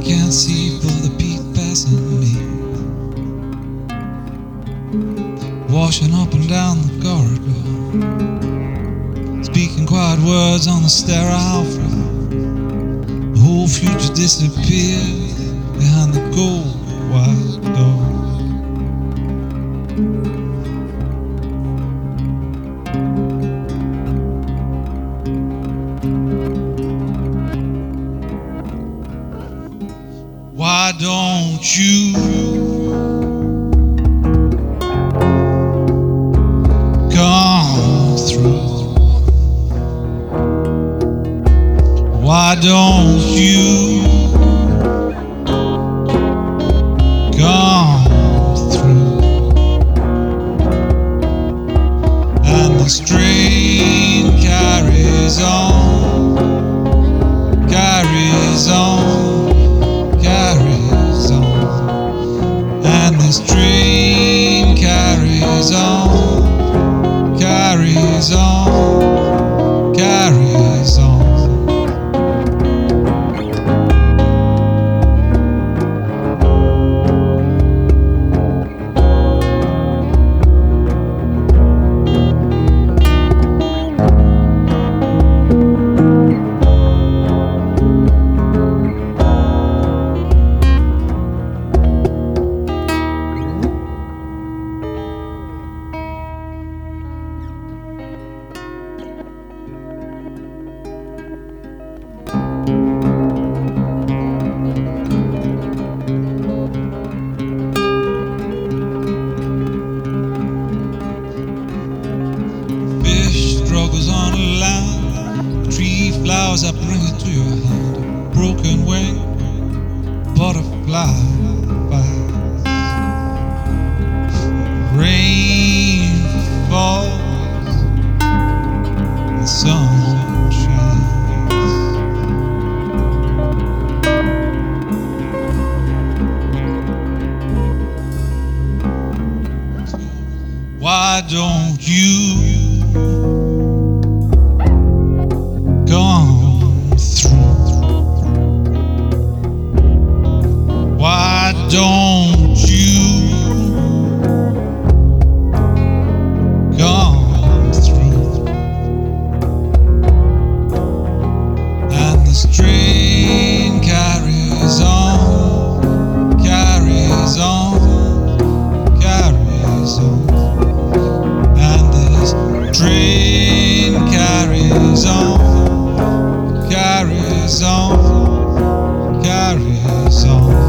can't see for the peat passing me, washing up and down the corridor, speaking quiet words on the sterile floor. The whole future disappeared behind the gold wide door. Why don't you come through? Why don't you come through? And the strain carries on, carries on, carries on, and this train carries on, carries on, carries on. Struggles on a line, tree flowers, I bring it to your hand. Broken wing, butterfly flies. Rain falls, the sun shines. Why don't you come through? Why don't you come through? And this train carries on, carries on, carries on, and this train carries on, carries on, carries on.